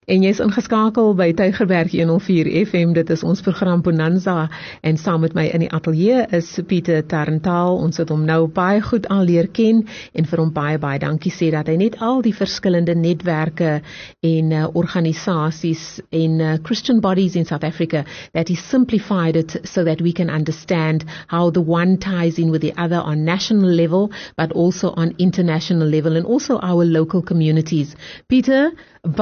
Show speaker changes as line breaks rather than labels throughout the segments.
En jy is ingeskakel by Tygerberg 104 FM, dit is ons program Bonanza, en saam met my in die ateljee is Pieter Tarrentaal. Ons het hom nou baie goed al leer ken, en vir hom baie dankie sê dat hy net al die verskillende netwerke en organisasies en Christian bodies in South Africa, that he simplified it so that we can understand how the one ties in with the other on national level, but also on international level, and also our local communities. Pieter,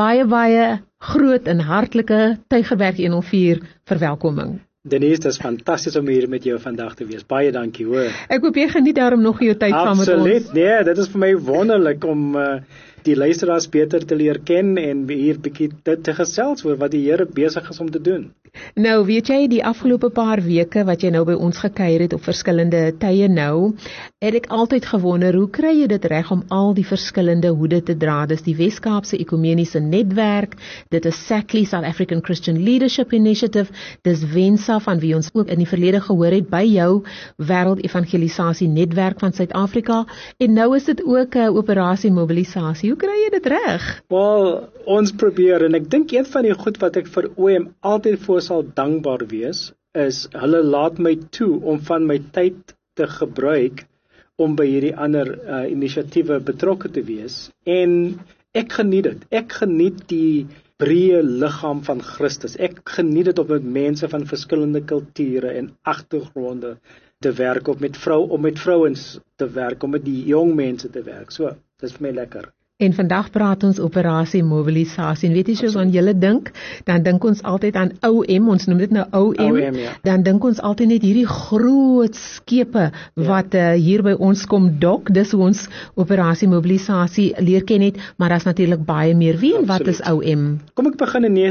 baie groot en hartlike Tygerberg 104 verwelkoming.
Denise, dit is fantasties om hier met jou vandag te wees. Baie dankie, hoor.
Ek hoop jy geniet daarom nog jou tyd saam met ons.
Absoluut, nee, dit is vir my wonderlik om die luisteraars beter te leer ken en hier 'n bietjie te gesels oor wat die Here besig is om te doen.
Nou, weet jy, die afgelope paar weke wat jy nou by ons gekuier het op verskillende tye nou, het ek altyd gewonder, hoe kry jy dit reg om al die verskillende hoede te dra? Dis die Wes-Kaapse Ekumeniese Netwerk, dit is SACLI, South African Christian Leadership Initiative, dis Wensa, van wie ons ook in die verlede gehoor het by jou Wêreld-Evangelisasie Netwerk van Suid-Afrika, en nou is dit ook Operasie Mobilisasie. Hoe kry jy dit reg?
Wel, ons probeer, en ek dink een van die goed wat ek vir OM altyd voor sal dankbaar wees, is hulle laat my toe om van my tyd te gebruik om by hierdie ander inisiatiewe betrokke te wees, en ek geniet dit. Ek geniet die breë liggaam van Christus. Ek geniet dit om met mense van verskillende kulture en agtergronde te werk, om met vrouens te werk, om met die jong mense te werk. So, dit is vir my lekker.
En vandag praat ons Operasie Mobilisasie. En weet jy, soos aan julle dink, dan dink ons altyd aan OM, ons noem dit nou OM,
ja.
Dan dink ons altyd net hierdie groot skepe wat hier by ons kom dok, dis hoe ons Operasie Mobilisasie leer ken het, maar daar's natuurlik baie meer. Wie en wat is OM?
Kom ek begin in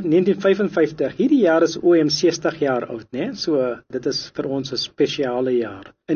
1955. Hierdie jaar is OM 60 jaar oud, né? So dit is vir ons 'n spesiale jaar. In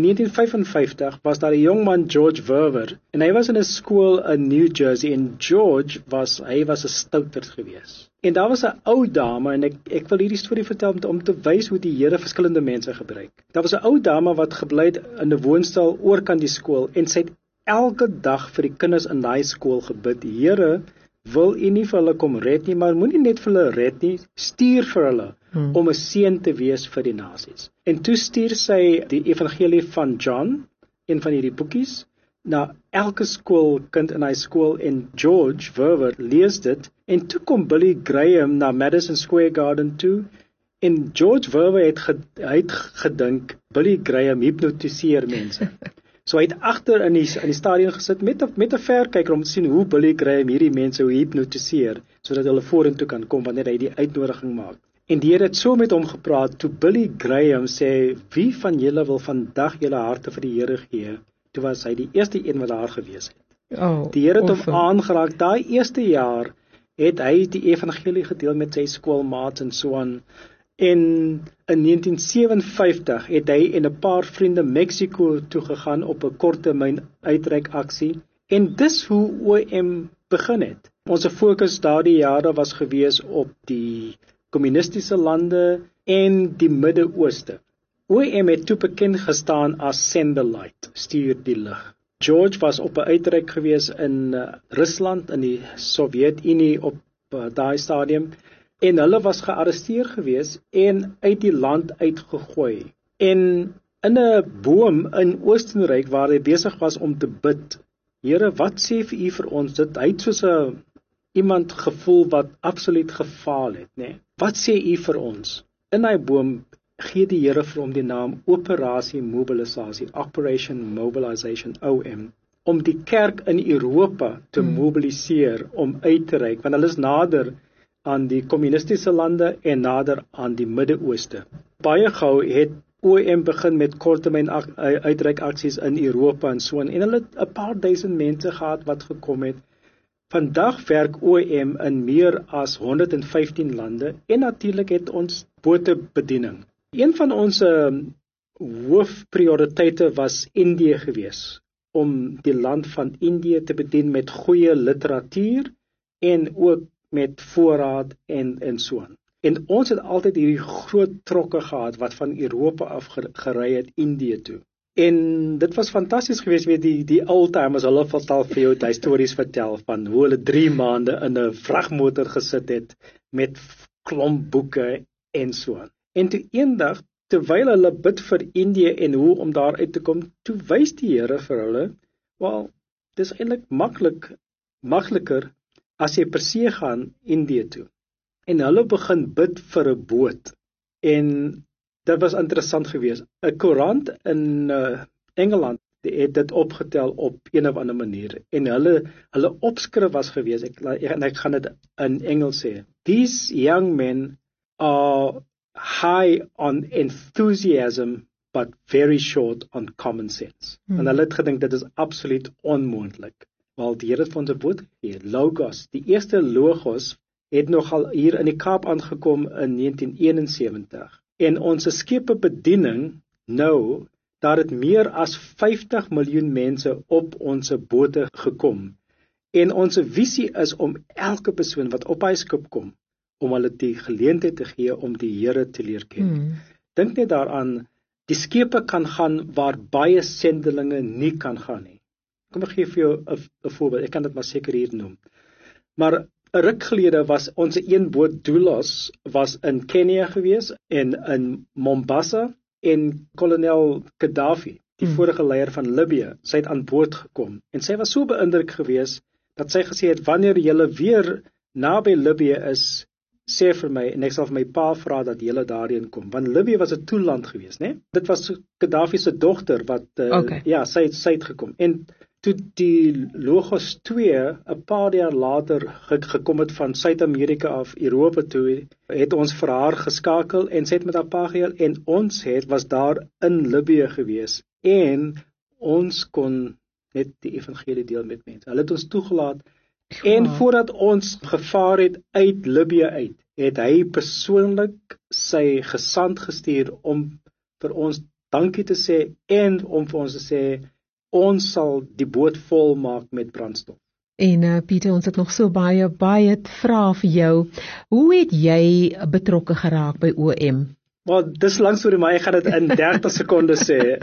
1955 was daar 'n jong man, George Verwer, en hy was in 'n skool in New Jersey, en George was 'n stouterd gewees. En daar was 'n ou dame, en ek wil hierdie storie vertel om te wys hoe die Here verskillende mense gebruik. Daar was 'n ou dame wat gebly het in 'n woonstel oorkant die skool, en sy het elke dag vir die kinders in daai skool gebid: Here, wil U nie vir hulle kom red nie, maar moenie net vir hulle red nie, stuur vir hulle om 'n seën te wees vir die nasies. En toe stuur sy die evangelie van John, een van hierdie boekies, na elke skoolkind in hy skool, en George Verwer lees dit, en toe kom Billy Graham na Madison Square Garden toe, en George Verwer het gedink, Billy Graham hypnotiseer mense. So hy het agter in die stadion gesit met 'n verkyker om te sien hoe Billy Graham hierdie mense hypnotiseer, sodat hulle vorentoe kan kom wanneer hy die uitnodiging maak. En die Here het so met hom gepraat, toe Billy Graham sê, wie van julle wil vandag julle harte vir die Here gee? Toe was hy die eerste een wat daar gewees het. Die Here het hom aangeraak. Daai eerste jaar het hy die evangelie gedeel met sy skoolmaats en so aan. En in 1957 het hy en 'n paar vriende Mexico toe gegaan op 'n korttermyn uitreikaksie. En dis hoe OM begin het. Ons fokus daardie jare was gewees op die kommunistiese lande en die Midde-Ooste. OM het toe bekend gestaan as Send the Light, stuur die lig. George was op 'n uitreik gewees in Rusland, in die Sowjetunie op daai stadium, en hulle was gearresteer gewees en uit die land uitgegooi. En in 'n boom in Oostenryk waar hy besig was om te bid, Here, wat sê vir U vir ons? Hy het soos iemand gevoel wat absoluut gefaal het, né? Wat sê U vir ons? In hy boom gee die Here vir hom die naam Operasie Mobilisasie, Operation Mobilization, OM, om die kerk in Europa te mobiliseer, om uit te reik, want hulle is nader aan die kommunistiese lande en nader aan die Midde-Ooste. Baie gou het OM begin met korttermyn uitreikaksies in Europa en so, en hulle het 'n paar duisend mense gehad wat gekom het. Vandag werk OM in meer as 115 lande, en natuurlik het ons botebediening. Een van ons hoofprioriteite was Indië gewees, om die land van Indië te bedien met goeie literatuur en ook met voorraad en so aan. En ons het altyd hierdie groot trokke gehad wat van Europa af gery het Indië toe. En dit was fantasties geweest, weet die oldtimers, hulle vertel vir jou die stories vertel van hoe hulle 3 maande in 'n vragmotor gesit het met klomp boeke en so aan. En toe eendag, terwyl hulle bid vir Indië en hoe om daar uit te kom, toe wys die Here vir hulle, wel, dis eintlik makliker as jy per se gaan Indië toe. En hulle begin bid vir 'n boot. En dit was interessant geweest. 'n Koerant in Engeland het dit opgetel op een of ander manier. En hulle opskrif was geweest, ek gaan dit in Engels sê. These young men are high on enthusiasm but very short on common sense. En hulle het gedink dit is absoluut onmoontlik. Wel, die Here het vir ons 'n boot gegee, Logos. Die eerste Logos het nogal hier in die Kaap aangekom in 1971. En ons skepe bediening nou, daar het meer as 50 miljoen mense op ons bote gekom. En ons visie is om elke persoon wat op hy skip kom, om hulle die geleentheid te gee om die Here te leer ken. Dink net daaraan, die skepe kan gaan waar baie sendelinge nie kan gaan nie. Kom ek gee vir jou 'n voorbeeld, ek kan dit maar seker hier noem. Maar 'n ruk gelede was ons een boot Doulos was in Kenia gewees en in Mombasa, en kolonel Gaddafi, die vorige leier van Libië, sy het aan boord gekom en sy was so beïndruk geweest dat sy gesê het, wanneer julle weer naby Libië is, sê vir my en ek sal vir my pa vra dat julle daarheen kom, want Libië was 'n toeland geweest, né? Dit was Gaddafi se dogter wat ja, sy het gekom. En toe die Logos 2 'n paar jaar later gekom het van Suid-Amerika af Europa toe, het ons vir haar geskakel en sy het met haar pa geheel en ons was daar in Libië gewees en ons kon net die evangelie deel met mense. Hulle het ons toegelaat en voordat ons gevaar het uit Libië uit, het hy persoonlik sy gesant gestuur om vir ons dankie te sê en om vir ons te sê ons sal die boot vol maak met brandstof.
En Pieter, ons het nog so baie vrae vir jou. Hoe het jy betrokke geraak by OM?
Maar dis lank storie, maar ek gaan dit in 30 sekondes sê.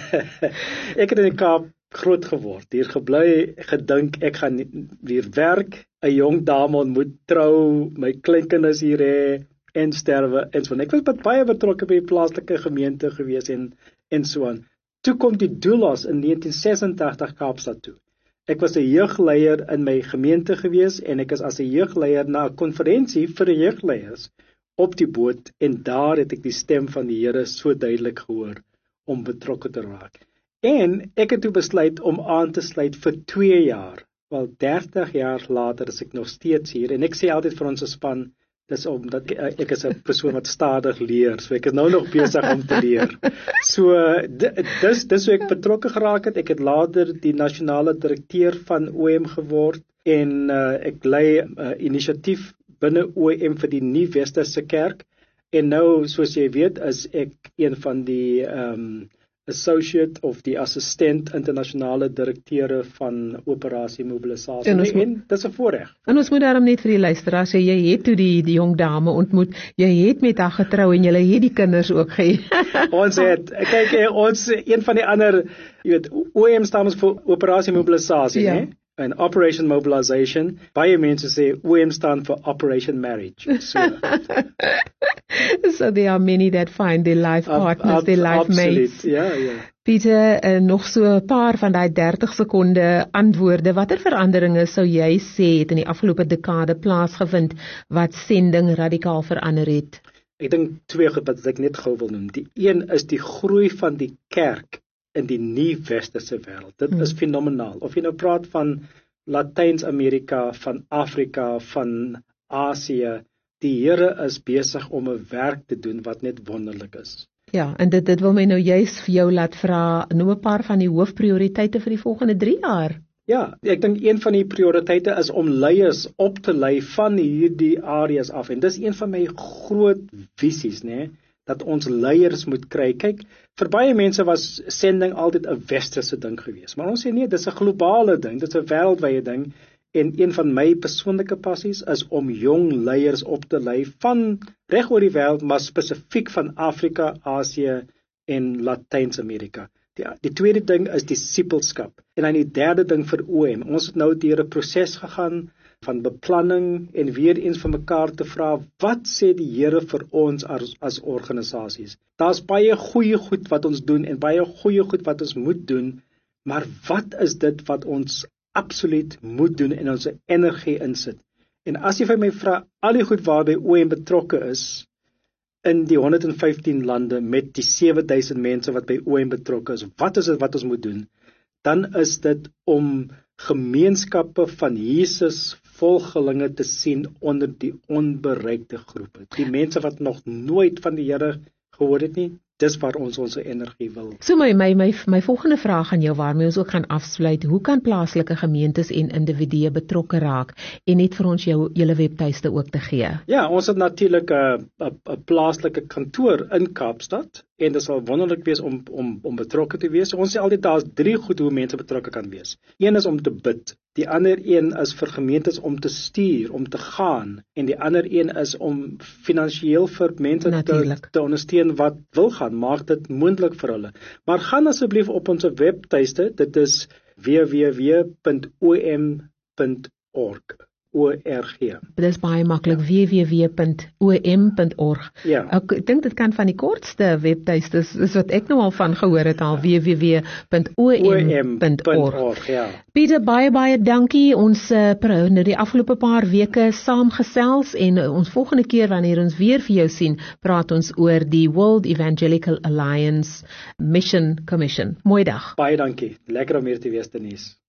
Ek het in die Kaap groot geword, hier gebly, gedink ek gaan hier werk, 'n jong dame ontmoet, trou, my kleinkinders hier hê en sterwe en so. Ek was baie betrokke by die plaaslike gemeente gewees en so aan. Toe kom die Doulos in 1986 Kaapstad toe. Ek was 'n jeugleier in my gemeente gewees en ek is as 'n jeugleier na 'n konferensie vir die jeugleiers op die boot en daar het ek die stem van die Here so duidelik gehoor om betrokke te raak. En ek het toe besluit om aan te sluit vir 2 jaar. Wel 30 jaar later is ek nog steeds hier en ek sê altyd vir ons span, dis omdat ek is 'n persoon wat stadig leer, so ek is nou nog besig om te leer. So dis hoe ek betrokke geraak het. Ek het later die nasionale direkteur van OM geword en ek lei inisiatief binne OM vir die Nuwe Westerse Kerk en nou soos jy weet is ek een van die associate of die assistent internasionale direkteure van operasie mobilisasie en dis 'n voorreg. En
ons moet daarom net vir die luisteraars sê, jy het toe die jong dame ontmoet, jy het met haar getrou en julle het die kinders ook gehê.
Ons het, kyk, ons een van die ander, jy weet, OM staan vir operasie mobilisasie, né? En Operation Mobilization, baie mense sê OM staan vir Operation Marriage.
So there are many that find their life partners, their life mates.
Ja.
Pieter, nog so 'n paar van daai 30 sekonde antwoorde. Watter veranderinge sou jy sê het in die afgelope dekade plaasgevind wat sending radikaal verander het?
Ek dink 2 goed wat ek net gou wil noem. Die een is die groei van die kerk in die Nuwe Westerse wêreld. Dit is fenomenaal. Of jy nou praat van Latyns-Amerika, van Afrika, van Asië, die Here is besig om 'n werk te doen wat net wonderlik is.
Ja, en dit wil my nou juist vir jou laat vra, noem 'n paar van die hoofprioriteite vir die volgende 3 jaar.
Ja, ek dink een van die prioriteite is om leiers op te lei van hierdie areas af. En dis een van my groot visies, né? Dat ons leiers moet kry. Kyk, vir baie mense was sending altyd 'n westerse ding geweest. Maar ons sê nee, dis 'n globale ding, dis 'n wêreldwye ding. En een van my persoonlike passies is om jong leiers op te lei van reg oor die wêreld, maar spesifiek van Afrika, Asië en Latyns-Amerika. Die tweede ding is disipelskap. En dan die derde ding vir OM. Ons het nou deur 'n proses gegaan van beplanning en weer eens vir mekaar te vra, wat sê die Here vir ons as organisasies? Daar's baie goeie goed wat ons doen en baie goeie goed wat ons moet doen, maar wat is dit wat ons absoluut moet doen en ons energie insit? En as jy vir my vra, al die goed waarby OM betrokke is, in die 115 lande met die 7000 mense wat by OM betrokke is, wat is dit wat ons moet doen? Dan is dit om gemeenskappe van Jesus volgelinge te sien onder die onbereikte groepe. Die mense wat nog nooit van die Here gehoor het nie, dis waar ons energie wil.
So my volgende vraag aan jou waarmee ons ook gaan afsluit, hoe kan plaaslike gemeentes en individue betrokke raak en net vir ons julle webtuiste ook te gee?
Ja, ons het natuurlik 'n plaaslike kantoor in Kaapstad en dit sal wonderlik wees om betrokke te wees. Ons sê altyd daar's 3 goed hoe mense betrokke kan wees. Een is om te bid, die ander een is vir gemeentes om te stuur, om te gaan, en die ander een is om finansiëel vir mense te ondersteun wat wil gaan, maak dit moontlik vir hulle. Maar gaan asseblief op ons webtuiste, dit is www.om.org. Dit
is baie maklik, www.om.org.
Ja.
Ek dink dit kan van die kortste webtuistes is wat ek nou al van gehoor het al, www.om.org.
Ja.
Pieter, baie dankie. Ons nou die afgelope paar weke saamgesels en ons volgende keer wanneer ons weer vir jou sien, praat ons oor die World Evangelical Alliance Mission Commission. Mooi dag.
Baie dankie. Lekker om hier te wees, Denise.